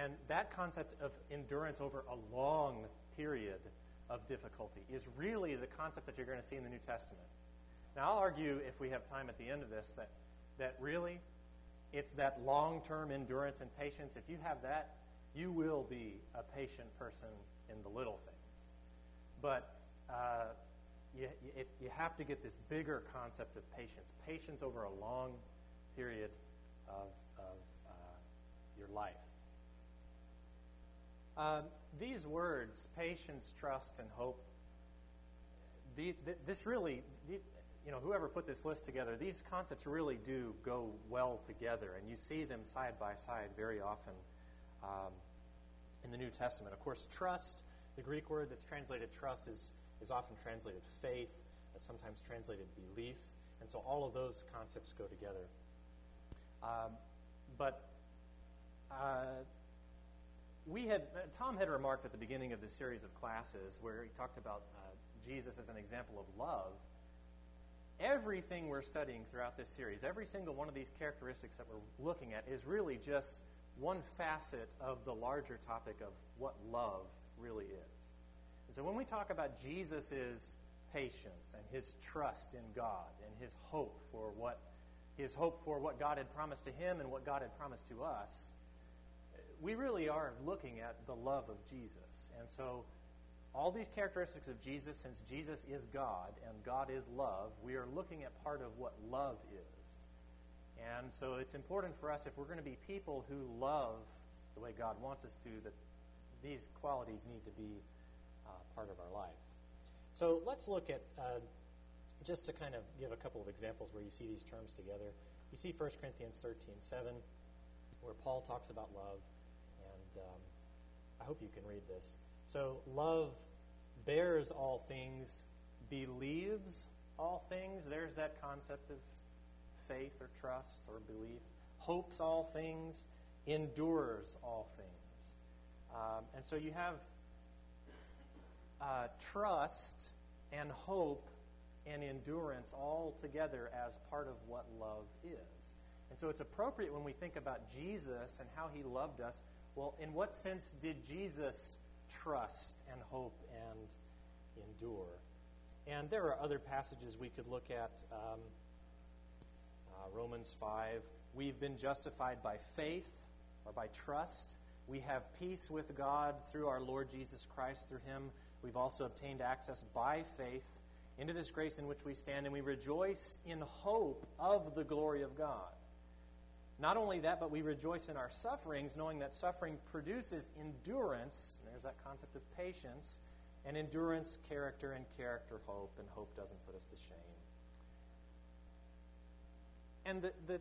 And that concept of endurance over a long period of difficulty is really the concept that you're going to see in the New Testament. Now, I'll argue, if we have time at the end of this, that really it's that long-term endurance and patience. If you have that, you will be a patient person in the little things. But you have to get this bigger concept of patience over a long period of your life. These words, patience, trust, and hope, whoever put this list together, these concepts really do go well together, and you see them side by side very often in the New Testament. Of course, trust, the Greek word that's translated trust is often translated faith, sometimes translated belief, and so all of those concepts go together. Tom had remarked at the beginning of this series of classes where he talked about Jesus as an example of love. Everything we're studying throughout this series, every single one of these characteristics that we're looking at is really just one facet of the larger topic of what love really is. And so when we talk about Jesus' patience and his trust in God and his hope for what God had promised to him and what God had promised to us, we really are looking at the love of Jesus. And so all these characteristics of Jesus, since Jesus is God and God is love, we are looking at part of what love is. And so it's important for us, if we're going to be people who love the way God wants us to, that these qualities need to be part of our life. So let's look at, just to kind of give a couple of examples where you see these terms together. You see 1 Corinthians 13:7, where Paul talks about love, and I hope you can read this. So love bears all things, believes all things. There's that concept of faith or trust or belief. Hopes all things, endures all things. And so you have trust and hope and endurance all together as part of what love is. And so it's appropriate when we think about Jesus and how he loved us. Well, in what sense did Jesus trust and hope and endure? And there are other passages we could look at. Romans 5, we've been justified by faith or by trust. We have peace with God through our Lord Jesus Christ. Through him, we've also obtained access by faith into this grace in which we stand, and we rejoice in hope of the glory of God. Not only that, but we rejoice in our sufferings, knowing that suffering produces endurance, and there's that concept of patience, and endurance, character, and character, hope, and hope doesn't put us to shame. And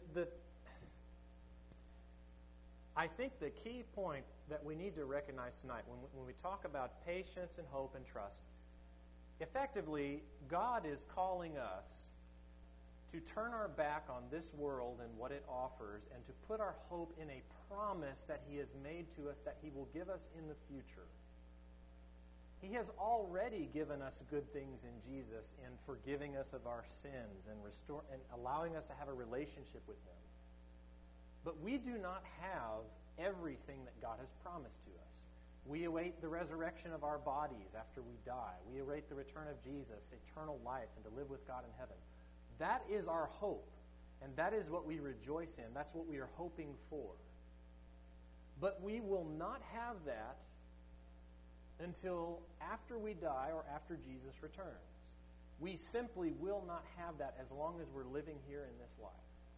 I think the key point that we need to recognize tonight, when we talk about patience and hope and trust, effectively, God is calling us to turn our back on this world and what it offers and to put our hope in a promise that he has made to us that he will give us in the future. He has already given us good things in Jesus in forgiving us of our sins and allowing us to have a relationship with him. But we do not have everything that God has promised to us. We await the resurrection of our bodies after we die. We await the return of Jesus, eternal life, and to live with God in heaven. That is our hope, and that is what we rejoice in. That's what we are hoping for. But we will not have that until after we die or after Jesus returns. We simply will not have that as long as we're living here in this life.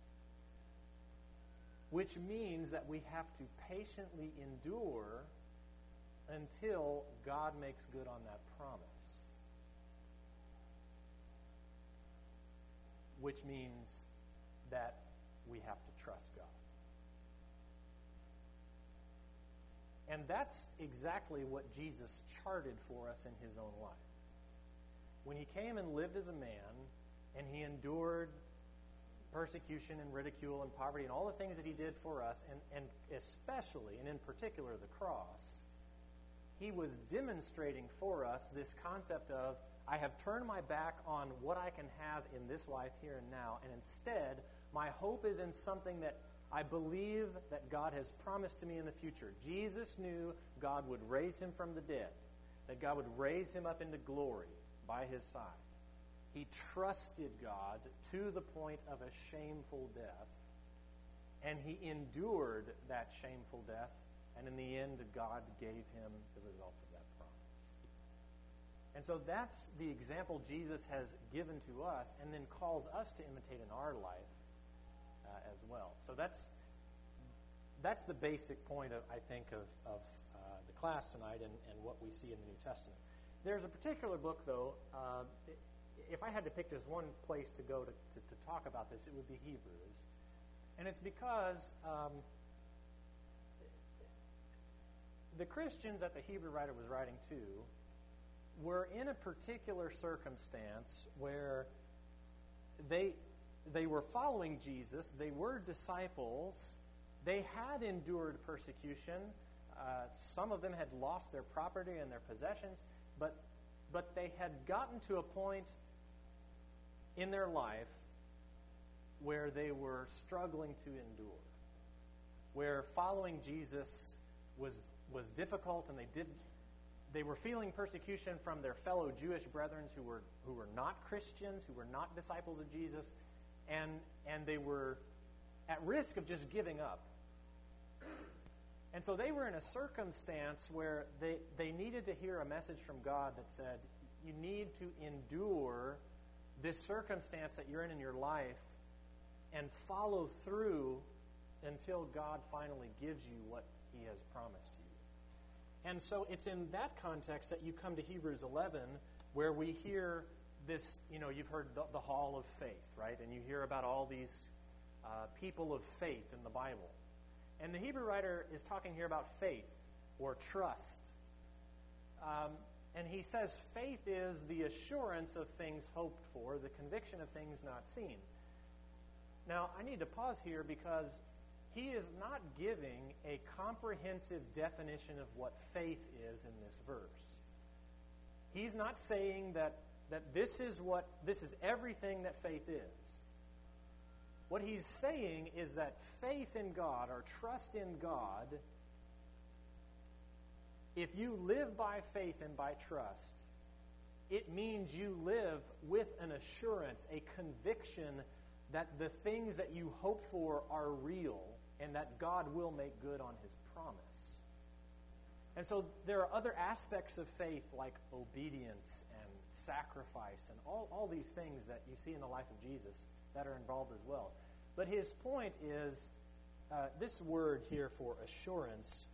Which means that we have to patiently endure until God makes good on that promise. Which means that we have to trust God. And that's exactly what Jesus charted for us in his own life. When he came and lived as a man, and he endured persecution and ridicule and poverty and all the things that he did for us, and especially, and in particular, the cross, he was demonstrating for us this concept of, I have turned my back on what I can have in this life here and now, and instead, my hope is in something that I believe that God has promised to me in the future. Jesus knew God would raise him from the dead, that God would raise him up into glory by his side. He trusted God to the point of a shameful death, and he endured that shameful death, and in the end, God gave him the results of that promise. And so that's the example Jesus has given to us and then calls us to imitate in our life as well. So that's the basic point, I think, of the class tonight and what we see in the New Testament. There's a particular book, though. If I had to pick just one place to go to talk about this, it would be Hebrews. And it's because the Christians that the Hebrew writer was writing to were in a particular circumstance where they were following Jesus, they were disciples, they had endured persecution, some of them had lost their property and their possessions, but they had gotten to a point in their life where they were struggling to endure, where following Jesus was difficult, and they were feeling persecution from their fellow Jewish brethren who were not Christians, who were not disciples of Jesus, and they were at risk of just giving up. And so they were in a circumstance where they needed to hear a message from God that said, you need to endure this circumstance that you're in your life and follow through until God finally gives you what he has promised to you. And so it's in that context that you come to Hebrews 11, where we hear this, you've heard the hall of faith, right? And you hear about all these people of faith in the Bible. And the Hebrew writer is talking here about faith or trust. And he says faith is the assurance of things hoped for, the conviction of things not seen. Now, I need to pause here because he is not giving a comprehensive definition of what faith is in this verse. He's not saying that this is everything that faith is. What he's saying is that faith in God, or trust in God, if you live by faith and by trust, it means you live with an assurance, a conviction that the things that you hope for are real and that God will make good on his promise. And so there are other aspects of faith like obedience and sacrifice and all these things that you see in the life of Jesus that are involved as well. But his point is this word here for assurance,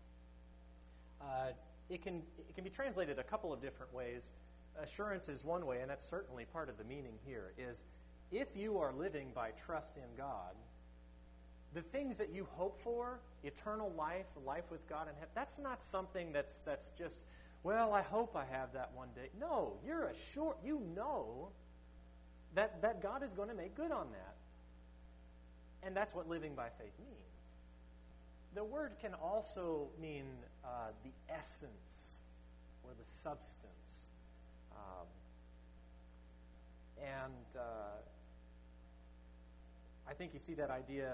it can be translated a couple of different ways. Assurance is one way, and that's certainly part of the meaning here, is if you are living by trust in God, the things that you hope for, eternal life, life with God in heaven, that's not something that's just, well, I hope I have that one day. No, you're assured, you know that God is going to make good on that. And that's what living by faith means. The word can also mean the essence or the substance. I think you see that idea.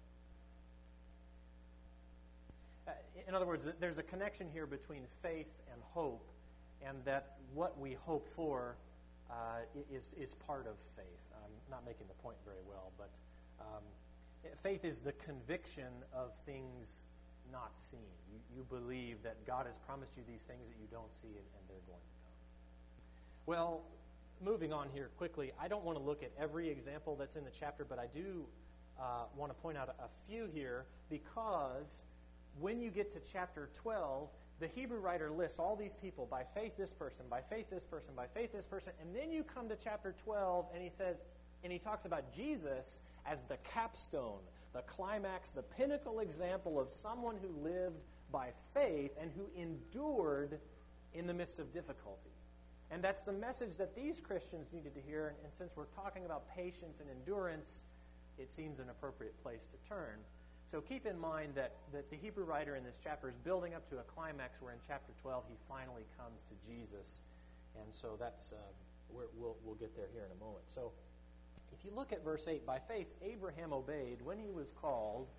In other words, there's a connection here between faith and hope, and that what we hope for is part of faith. I'm not making the point very well, but faith is the conviction of things not seen. You believe that God has promised you these things that you don't see, and they're going to come. Well, moving on here quickly, I don't want to look at every example that's in the chapter, but I do want to point out a few here, because when you get to chapter 12, the Hebrew writer lists all these people, by faith this person, by faith this person, by faith this person, and then you come to chapter 12 and he says, and he talks about Jesus as the capstone, the climax, the pinnacle example of someone who lived by faith and who endured in the midst of difficulty. And that's the message that these Christians needed to hear, and since we're talking about patience and endurance, it seems an appropriate place to turn. So keep in mind that the Hebrew writer in this chapter is building up to a climax where in chapter 12 he finally comes to Jesus. And so that's we'll get there here in a moment. So if you look at verse 8, by faith Abraham obeyed when he was called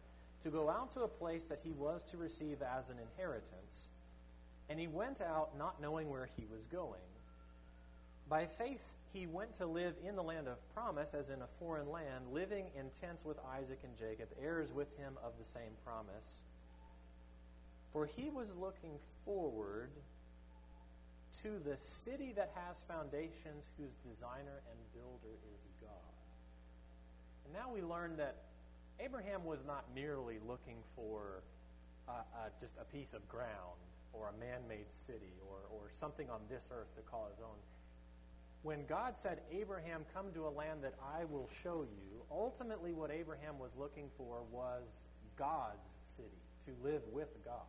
to go out to a place that he was to receive as an inheritance. And he went out not knowing where he was going. By faith, he went to live in the land of promise, as in a foreign land, living in tents with Isaac and Jacob, heirs with him of the same promise. For he was looking forward to the city that has foundations, whose designer and builder is God. And now we learn that Abraham was not merely looking for just a piece of ground or a man-made city or something on this earth to call his own. When God said, Abraham, come to a land that I will show you, ultimately what Abraham was looking for was God's city, to live with God.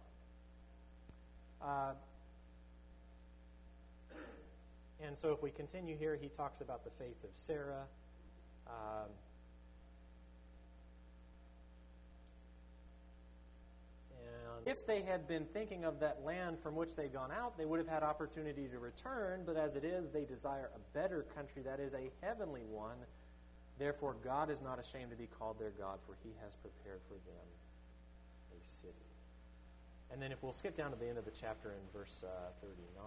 And so if we continue here, he talks about the faith of Sarah. And if they had been thinking of that land from which they'd gone out, they would have had opportunity to return. But as it is, they desire a better country, that is a heavenly one. Therefore, God is not ashamed to be called their God, for he has prepared for them a city. And then if we'll skip down to the end of the chapter in verse 39,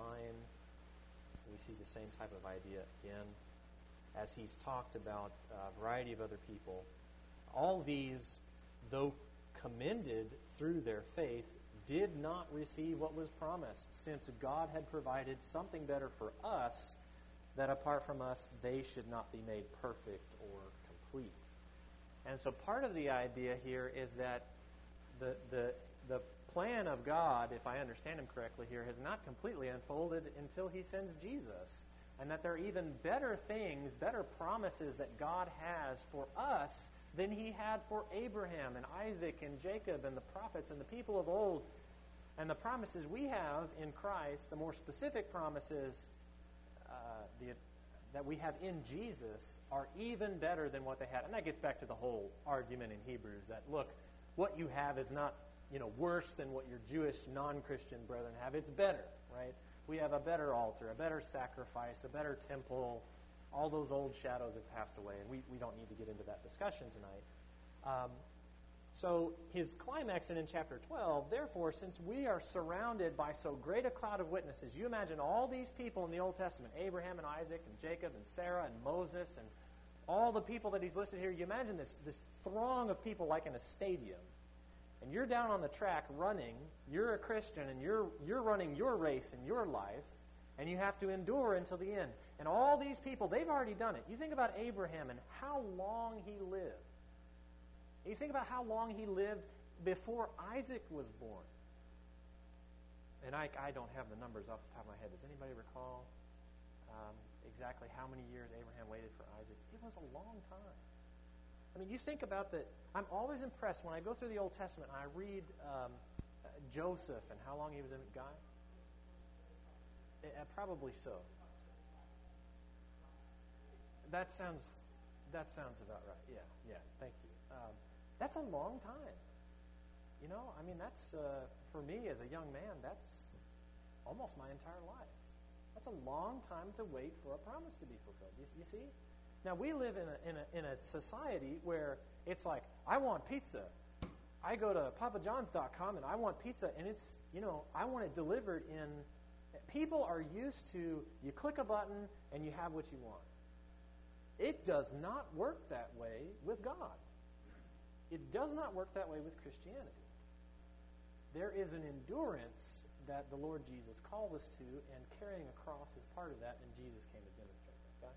we see the same type of idea again, as he's talked about a variety of other people. All these, though commended through their faith, did not receive what was promised, since God had provided something better for us, that apart from us they should not be made perfect or complete. And so part of the idea here is that the plan of God, if I understand him correctly here, has not completely unfolded until he sends Jesus. And that there are even better things, better promises that God has for us than he had for Abraham and Isaac and Jacob and the prophets and the people of old. And the promises we have in Christ, the more specific promises that we have in Jesus, are even better than what they had. And that gets back to the whole argument in Hebrews that, look, what you have is not worse than what your Jewish non-Christian brethren have. It's better, right? We have a better altar, a better sacrifice, a better temple. All those old shadows have passed away, and we don't need to get into that discussion tonight. So his climax in chapter 12, therefore, since we are surrounded by so great a cloud of witnesses, you imagine all these people in the Old Testament, Abraham and Isaac and Jacob and Sarah and Moses and all the people that he's listed here, you imagine this throng of people like in a stadium. And you're down on the track running, you're a Christian, and you're running your race in your life, and you have to endure until the end. And all these people, they've already done it. You think about Abraham and how long he lived. You think about how long he lived before Isaac was born. And I don't have the numbers off the top of my head. Does anybody recall exactly how many years Abraham waited for Isaac? It was a long time. I mean, you think about that. I'm always impressed when I go through the Old Testament and I read Joseph and how long he was in Guy. Probably so. That sounds about right. Yeah. Thank you. That's a long time. I mean, that's for me as a young man. That's almost my entire life. That's a long time to wait for a promise to be fulfilled. You see? Now, we live in a society where it's like, I want pizza. I go to papajohns.com and I want pizza, and it's, I want it delivered in... People are used to, you click a button and you have what you want. It does not work that way with God. It does not work that way with Christianity. There is an endurance that the Lord Jesus calls us to, and carrying a cross is part of that, and Jesus came to demonstrate that. Okay?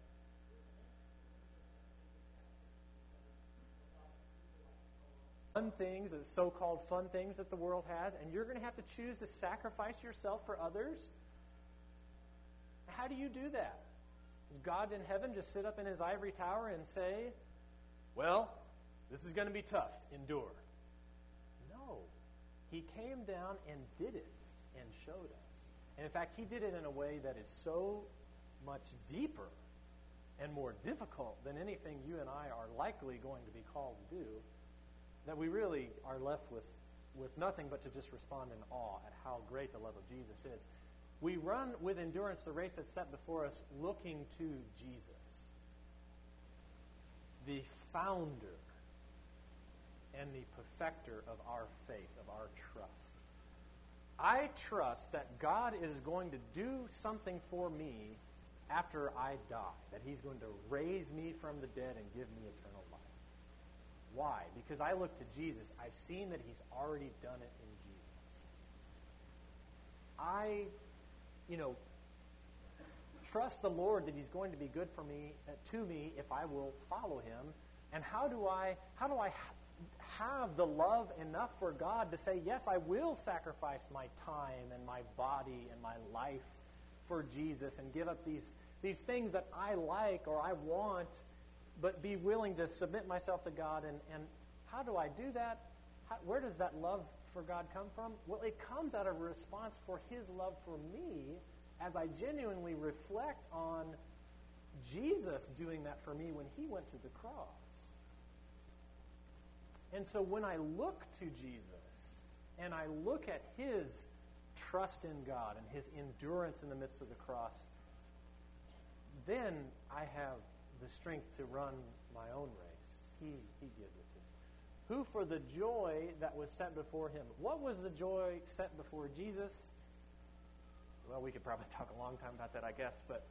Fun things, the so-called fun things that the world has, and you're going to have to choose to sacrifice yourself for others. How do you do that? Does God in heaven just sit up in his ivory tower and say, well, this is going to be tough, endure? No. He came down and did it and showed us. And in fact, he did it in a way that is so much deeper and more difficult than anything you and I are likely going to be called to do, that we really are left with nothing but to just respond in awe at how great the love of Jesus is. We run with endurance the race that's set before us, looking to Jesus, the founder and the perfecter of our faith, of our trust. I trust that God is going to do something for me after I die, that He's going to raise me from the dead and give me eternal life. Why? Because I look to Jesus. I've seen that He's already done it in Jesus. I, trust the Lord that He's going to be good for me, to me, if I will follow Him. And how do I have the love enough for God to say, yes, I will sacrifice my time and my body and my life for Jesus and give up these things that I like or I want, but be willing to submit myself to God. And how do I do that? Where does that love for God come from? Well, it comes out of a response for His love for me as I genuinely reflect on Jesus doing that for me when He went to the cross. And so when I look to Jesus and I look at His trust in God and His endurance in the midst of the cross, then I have the strength to run my own race. He gives it to me. Who for the joy that was set before Him. What was the joy set before Jesus? Well, we could probably talk a long time about that, I guess, but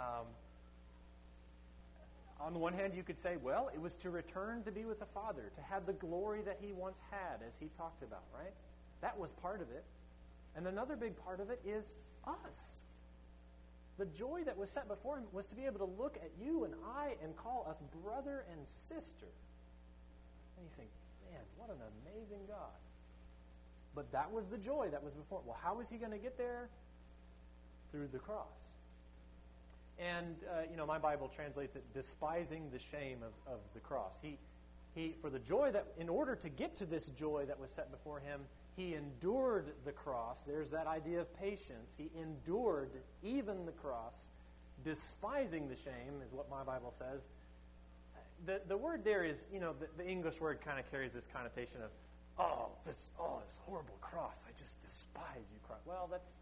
on the one hand, you could say, well, it was to return to be with the Father, to have the glory that He once had, as He talked about, right? That was part of it. And another big part of it is us. The joy that was set before Him was to be able to look at you and I and call us brother and sister. And you think, man, what an amazing God. But that was the joy that was before Him. Well, how is He going to get there? Through the cross. And, my Bible translates it, despising the shame of the cross. He, for the joy that, in order to get to this joy that was set before Him, He endured the cross. There's that idea of patience. He endured even the cross, despising the shame, is what my Bible says. The word there is, the English word kind of carries this connotation of, this horrible cross. I just despise you, cross. Well, that's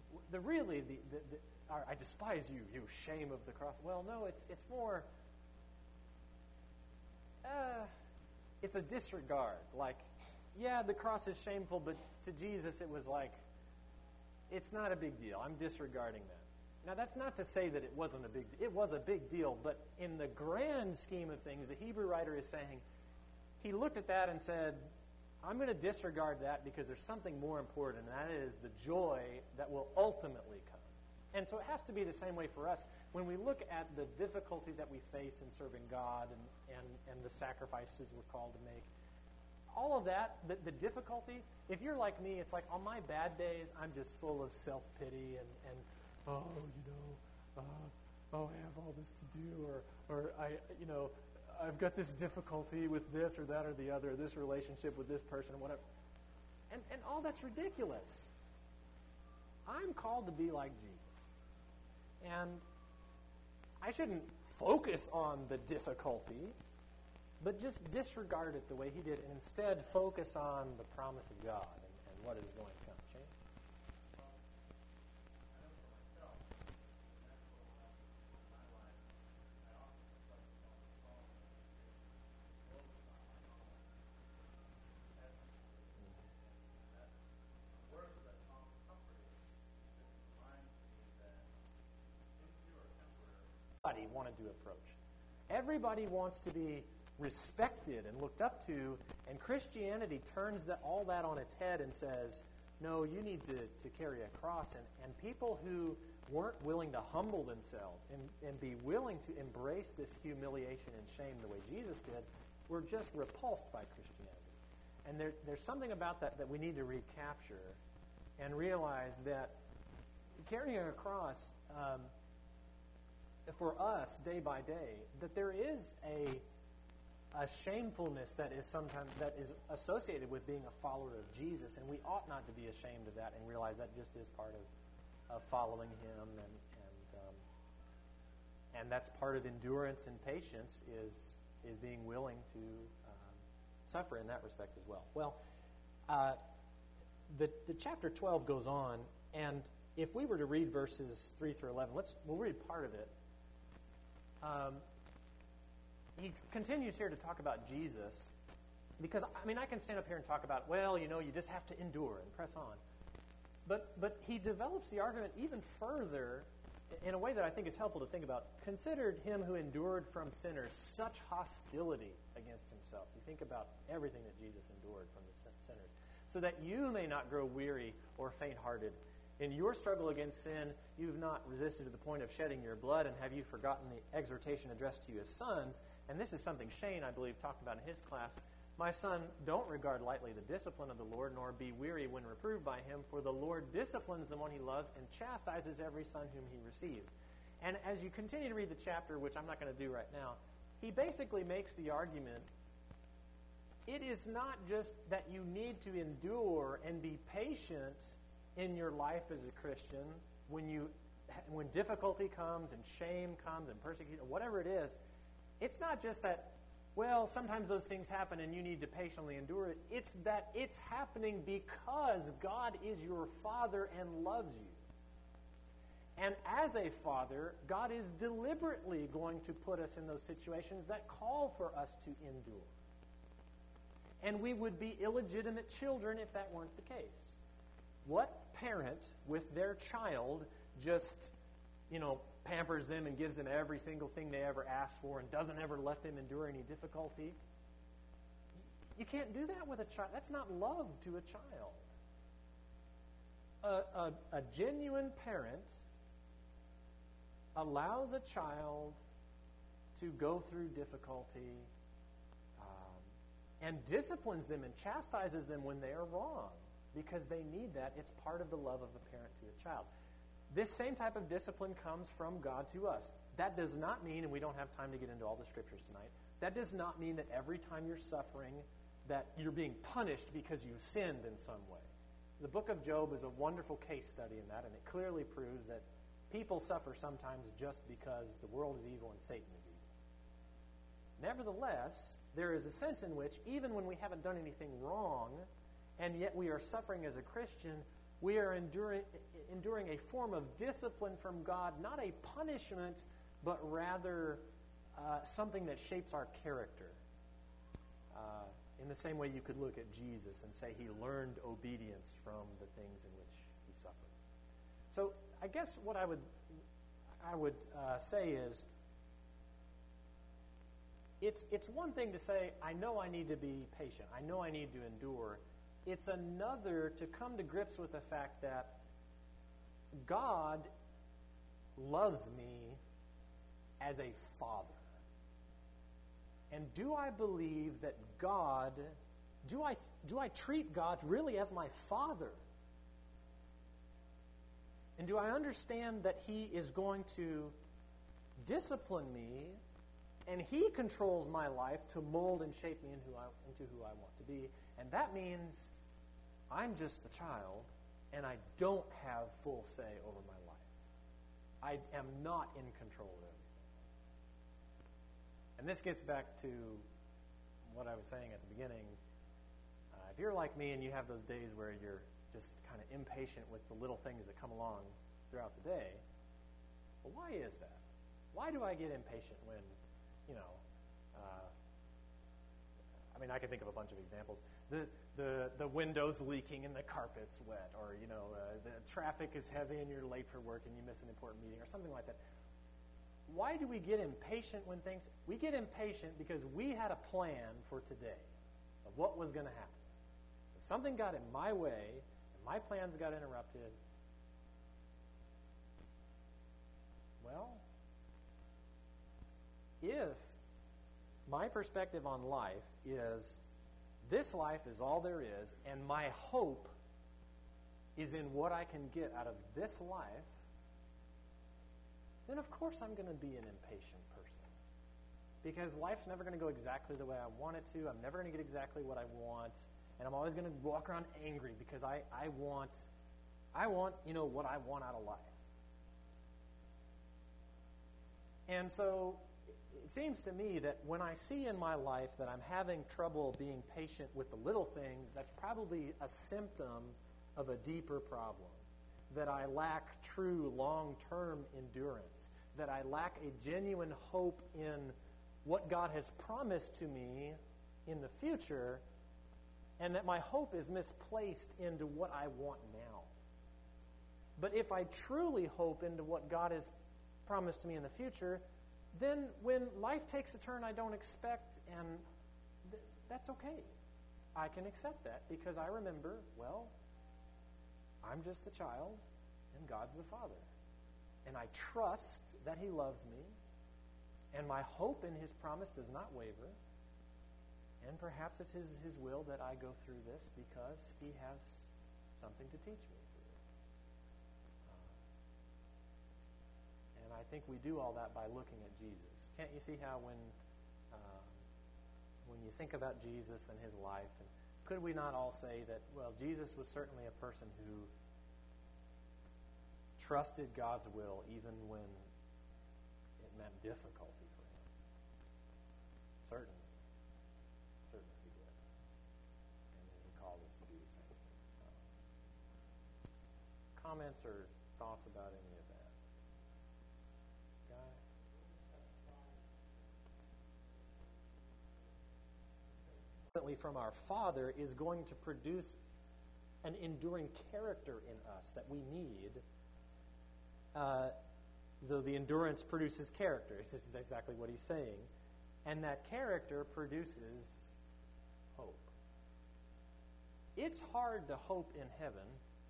I despise you, you shame of the cross. Well, no, it's more, it's a disregard. Like, yeah, the cross is shameful, but to Jesus it was like, it's not a big deal. I'm disregarding that. Now, that's not to say that it wasn't a big deal. It was a big deal, but in the grand scheme of things, the Hebrew writer is saying, he looked at that and said, I'm going to disregard that because there's something more important, and that is the joy that will ultimately come. And so it has to be the same way for us. When we look at the difficulty that we face in serving God and the sacrifices we're called to make, all of that, the difficulty, if you're like me, it's like on my bad days, I'm just full of self-pity and I have all this to do, or I've got this difficulty with this or that or the other, this relationship with this person, whatever. And all that's ridiculous. I'm called to be like Jesus. And I shouldn't focus on the difficulty, but just disregard it the way He did, and instead focus on the promise of God and what is going to come. Shane? Everybody wanted to approach. Everybody wants to be respected and looked up to, and Christianity turns all that on its head and says, no, you need to carry a cross. And people who weren't willing to humble themselves and be willing to embrace this humiliation and shame the way Jesus did were just repulsed by Christianity. And there's something about that we need to recapture and realize that carrying a cross for us day by day, that there is a shamefulness that is associated with being a follower of Jesus, and we ought not to be ashamed of that and realize that just is part of following Him, and that's part of endurance and patience is being willing to suffer in that respect as well. Well, the chapter 12 goes on, and if we were to read verses 3 through 11, we'll read part of it. He continues here to talk about Jesus, Because, I can stand up here and talk about, you just have to endure and press on. But he develops the argument even further in a way that I think is helpful to think about. Considered him who endured from sinners such hostility against himself. You think about everything that Jesus endured from the sinners. So that you may not grow weary or faint-hearted. In your struggle against sin, you've not resisted to the point of shedding your blood, and have you forgotten the exhortation addressed to you as sons? And this is something Shane, I believe, talked about in his class. My son, don't regard lightly the discipline of the Lord, nor be weary when reproved by him, for the Lord disciplines the one he loves and chastises every son whom he receives. And as you continue to read the chapter, which I'm not going to do right now, he basically makes the argument, it is not just that you need to endure and be patient in your life as a Christian when difficulty comes and shame comes and persecution, whatever it is. It's not just that, sometimes those things happen and you need to patiently endure it. It's that it's happening because God is your Father and loves you. And as a Father, God is deliberately going to put us in those situations that call for us to endure. And we would be illegitimate children if that weren't the case. What parent with their child just, pampers them and gives them every single thing they ever ask for and doesn't ever let them endure any difficulty? You can't do that with a child. That's not love to a child. A genuine parent allows a child to go through difficulty and disciplines them and chastises them when they are wrong because they need that. It's part of the love of a parent to a child. This same type of discipline comes from God to us. That does not mean, and we don't have time to get into all the scriptures tonight, that does not mean that every time you're suffering that you're being punished because you sinned in some way. The book of Job is a wonderful case study in that, and it clearly proves that people suffer sometimes just because the world is evil and Satan is evil. Nevertheless, there is a sense in which, even when we haven't done anything wrong, and yet we are suffering as a Christian, we are enduring a form of discipline from God, not a punishment, but rather something that shapes our character. In the same way you could look at Jesus and say he learned obedience from the things in which he suffered. So I guess what I would say is, it's one thing to say, I know I need to be patient. I know I need to endure. It's another to come to grips with the fact that God loves me as a father. And do I believe that God, do I treat God really as my father? And do I understand that he is going to discipline me and he controls my life to mold and shape me into who I want to be? And that means I'm just the child, and I don't have full say over my life. I am not in control of everything. And this gets back to what I was saying at the beginning. If you're like me and you have those days where you're just kind of impatient with the little things that come along throughout the day, well, why is that? Why do I get impatient when, I can think of a bunch of examples. The window's leaking and the carpet's wet, or the traffic is heavy and you're late for work and you miss an important meeting, or something like that. Why do we get impatient when things... We get impatient because we had a plan for today of what was going to happen. If something got in my way and my plans got interrupted, well, if my perspective on life is this life is all there is, and my hope is in what I can get out of this life, then of course I'm going to be an impatient person. Because life's never going to go exactly the way I want it to. I'm never going to get exactly what I want. And I'm always going to walk around angry because I want what I want out of life. And so it seems to me that when I see in my life that I'm having trouble being patient with the little things, that's probably a symptom of a deeper problem. That I lack true long-term endurance. That I lack a genuine hope in what God has promised to me in the future, and that my hope is misplaced into what I want now. But if I truly hope into what God has promised to me in the future, then when life takes a turn I don't expect, and that's okay. I can accept that because I remember, well, I'm just a child and God's the Father. And I trust that He loves me, and my hope in His promise does not waver. And perhaps it's His will that I go through this because He has something to teach me through. And I think we do all that by looking at Jesus. Can't you see how when you think about Jesus and His life, and could we not all say that, well, Jesus was certainly a person who trusted God's will even when it meant difficulty for Him? Certainly He did. And He called us to do the same thing. Comments or thoughts about any of that? Guy? From our Father is going to produce an enduring character in us that we need. So the endurance produces character. This is exactly what he's saying. And that character produces hope. It's hard to hope in heaven.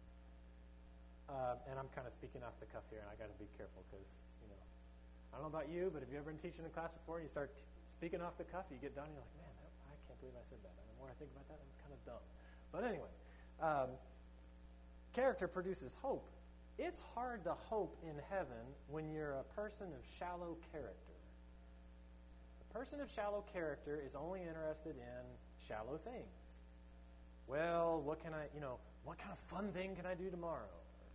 And I'm kind of speaking off the cuff here, and I got to be careful because, I don't know about you, but have you ever been teaching a class before and you start speaking off the cuff, you get done, and you're like, man, I can't believe I said that. And the more I think about that, it was kind of dumb. But anyway, character produces hope. It's hard to hope in heaven when you're a person of shallow character. A person of shallow character is only interested in shallow things. Well, what kind of fun thing can I do tomorrow?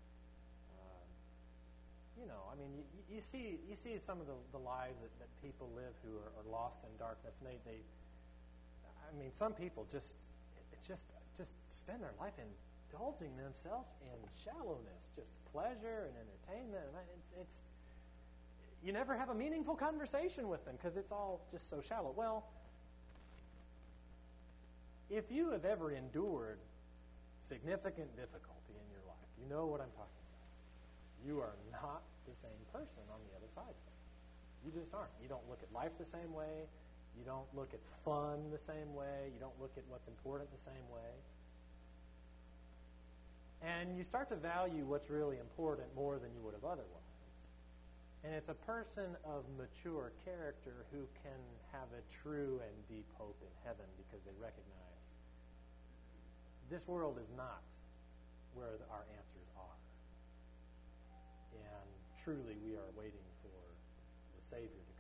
You see some of the lives that people live who are lost in darkness. And some people just spend their life indulging themselves in shallowness, just pleasure and entertainment. And you never have a meaningful conversation with them because it's all just so shallow. Well, if you have ever endured significant difficulty in your life, you know what I'm talking about. You are not the same person on the other side of it. You just aren't. You don't look at life the same way. You don't look at fun the same way. You don't look at what's important the same way. And you start to value what's really important more than you would have otherwise. And it's a person of mature character who can have a true and deep hope in heaven because they recognize this world is not where our answers are. And truly we are waiting for the Savior to